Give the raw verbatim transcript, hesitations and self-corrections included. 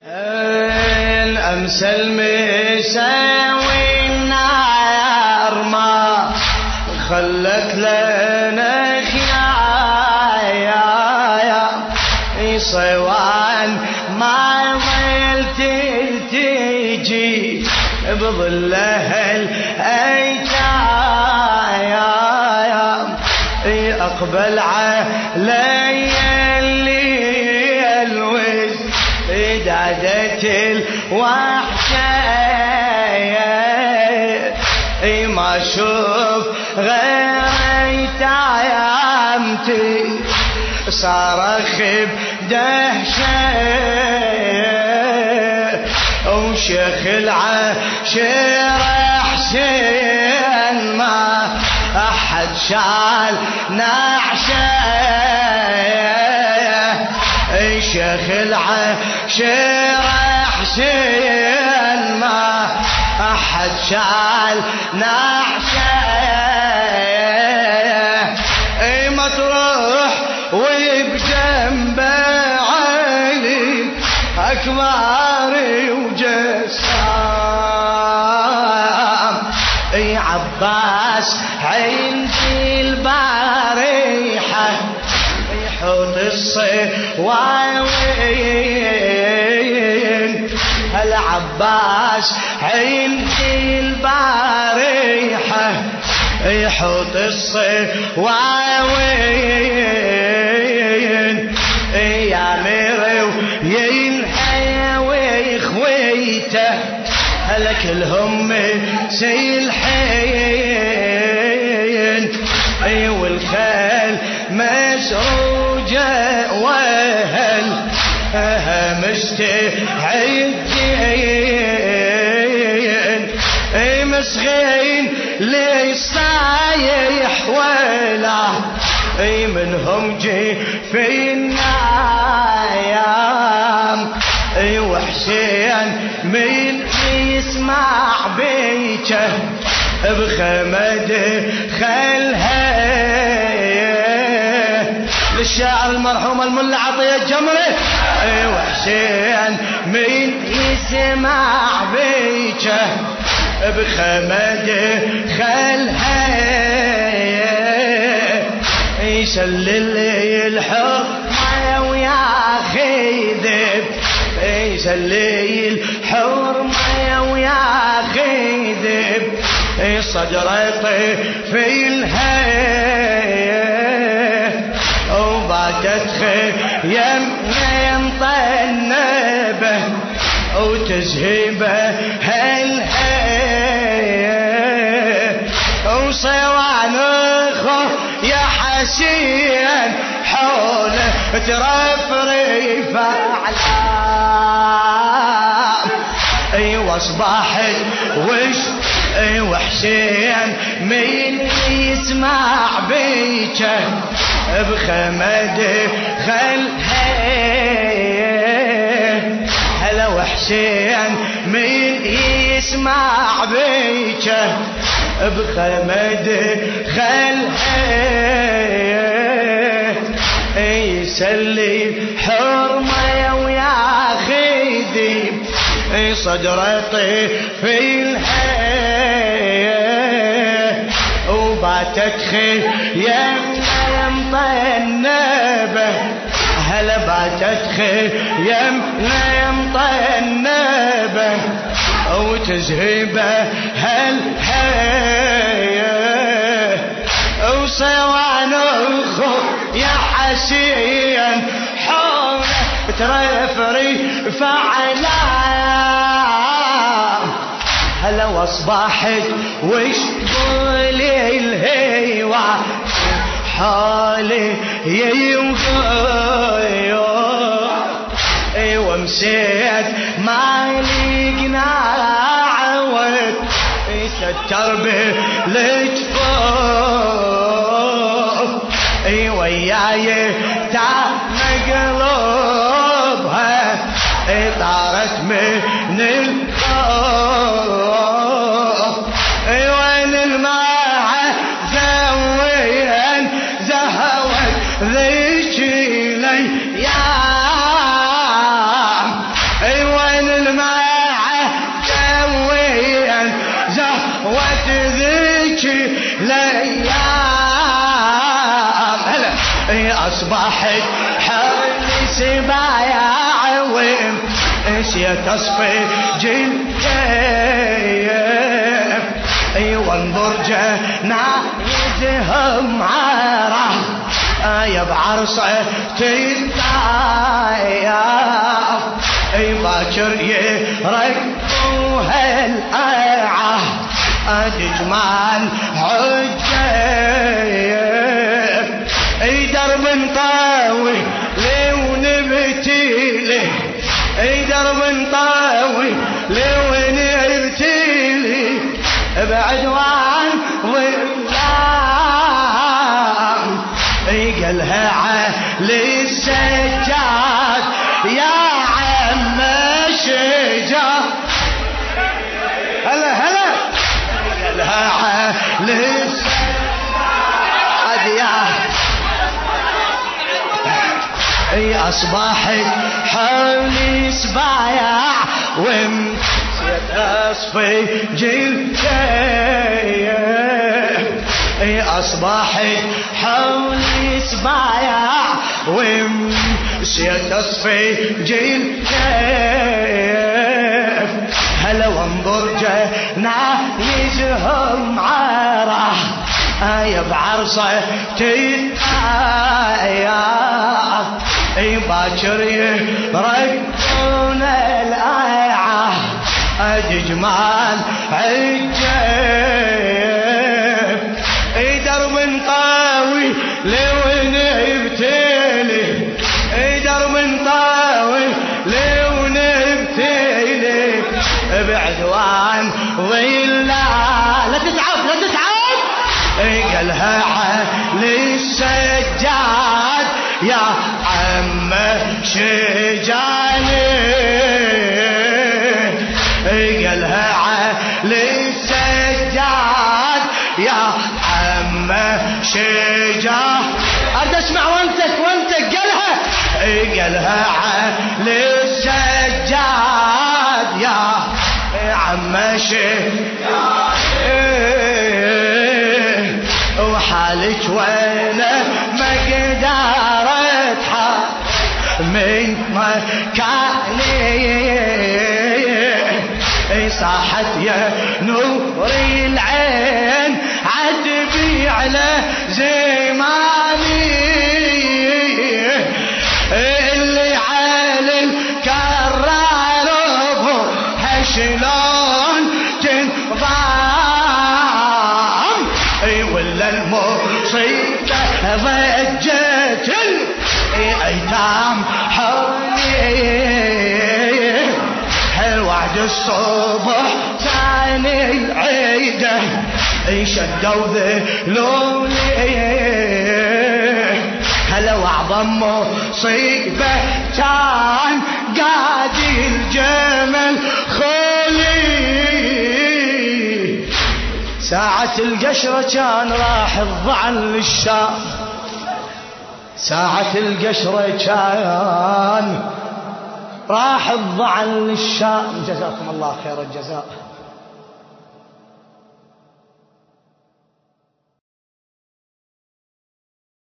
الأمس المساوي النار ما خلت لنا خيايا صوان ما ظلت تجي بظلها الأيتايا أقبل علي الليل وازدادت الوحشة ما شوف غير تعامتي صارخ بدهشة وشيخ العشيرة حسين ما أحد شال نعشة شيخ العشيرة حسين ما أحد شال نعشة مطروح وبجنبه علي أكبر وجسام عباس عندي البارحة يحوط الصواوين العباس عندي البارحة يحوط الصواوين يا مرو ينحيا ويخويته هلا كلهم سيلحين والخيل مسروجة وهل مستعدين مسغين ليصايح ولا منهم جي في النايام وحسين من يسمع بيته بخمد خلها للشاعر المرحوم الملا عطية الجمري وحسين من يسمع بيته بخمد خلها يسلل الحرمة وياخذ يسلي الحرمة وياخذ صدرة في الهي وباتت خيم طنبه وتزهبه هالهي وصوان اخو يا حسين حوله ترفرف اعلام اي واصبحت وش اي وحسين من يسمع بيته بخمد خلها هلا وحسين من يسمع بيته بخمد خلها يسلي حرمة وياخذي صدرتي في الهي وباتت خيم طنبه هلا باتت خيم طنبه وتزهبه هالهي وصوان اخو يا حسين حوله ترفري فعلام هلا واصبحت وش قولي الهيوة حالي يوغيو ومسيت ما لقنا عود ستر بالجفوف وياي تعال قلوبها طارت من الخوف وين الماء زوين زهوت ذيك لي يا أصبحت حولي سبايع ومشيت أصفي جلدي وانظر جنايزهم عاره يا بعرصة تتطايف باكر يركبوها القاعة جمال حجة درب طاوي لو نبتيلي درب طاوي لو نبتيلي بعدوان ظلام قالها علي السجاد يا عم الشجار هلا هلا قالها علي السجاد يا أصبحت حولي سبايع ومسيت أصفي جلدي أصبحت حولي سبايع ومسيت أصفي جلدي هلا وانظر جنايزهم عاره يا بعرصة تتطايف باكر يركبون القاعة جمال حجة درب طاوي لو نبتلي درب طاوي لو نبتلي بعدوان ظلا لا تتعب لا تتعب قالها علي السجاد يا عم شجاني قالها علي السجاد يا عم شجان أريد أسمع وانتك وانتك قالها قالها علي السجاد يا عم شجان وحالك وانا ما قدرت من مكاني صاحت يا نور العين عدبي على زماني اللي على الكرار شلون تنضام ولا المصيبة ضجت الايتام حولي الوعد الصبح ثاني العيدة شدوا ذلولي هلا واعظم مصيبة كان قادي الجمل خولي ساعة القشرة كان راح الضعن للشام ساعة القشرة كان راح الضعن للشام جزاكم الله خير الجزاء.